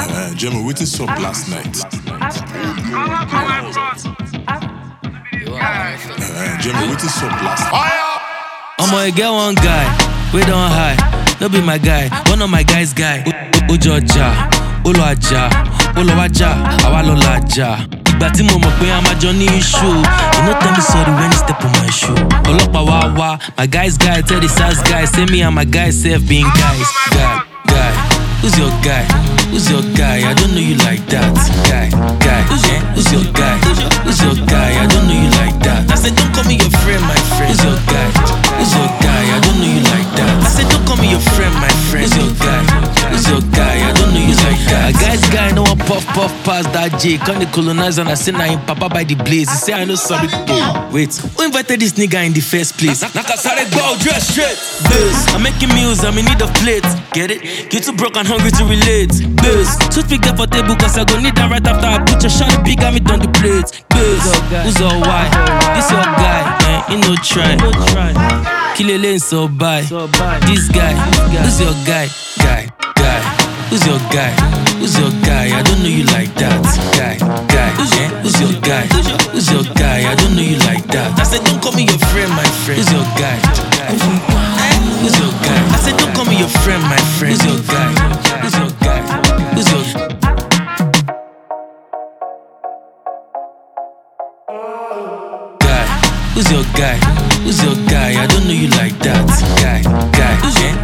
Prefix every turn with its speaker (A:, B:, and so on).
A: Gemma, what is up last night? Gemma, what is up last night?
B: I'm gonna get one guy, we don't hide. No be my guy, one of my guys guy. Ujoja, Uluaja, Uluaja, Awalolaja. Ìgbà tí mo mọ̀ pé a máa jọ ní issue, you no tell me sorry when you step on my shoe. Ọlọ́pàá wá wá, my guys guy tell the SAS guy, say me and my guys self being guys. Guy, who's your guy? Who's your guy? I don't know you like that. Guy, who's your guy? Who's your guy? I don't know you like that. I said don't call me your friend, my friend. Who's your guy? Who's your guy? I don't know you like that. I said don't call me your friend, my friend. Who's your guy? Who's your guy? I don't know you like that. A guy's guy no one puff past that J. Can they colonize and I say nah him papa by the blaze. He say I know sorry. Wait, who invited this nigga in the first place? Nakasare go dress straight. Biz, I'm making meals, I'm in need of plates. Get it? You too broke and hungry to relate. Biz, toothpick get for table cause I gon' need that right after I put your shot big at me on the plate. Biz, who's all white? This your guy, man, you no try. Kill a lane so bad. This guy, who's your guy? Who's your guy? Who's your guy? I don't know you like that. Guy, who's your guy? Who's your guy? I don't know you like that. I said don't call me your friend, my friend. Who's your guy? Who's your guy? I said don't call me your friend, my friend. Who's your guy? Who's your guy? Who's your guy? Who's your guy? Who's your guy? I don't know you like that. Guy,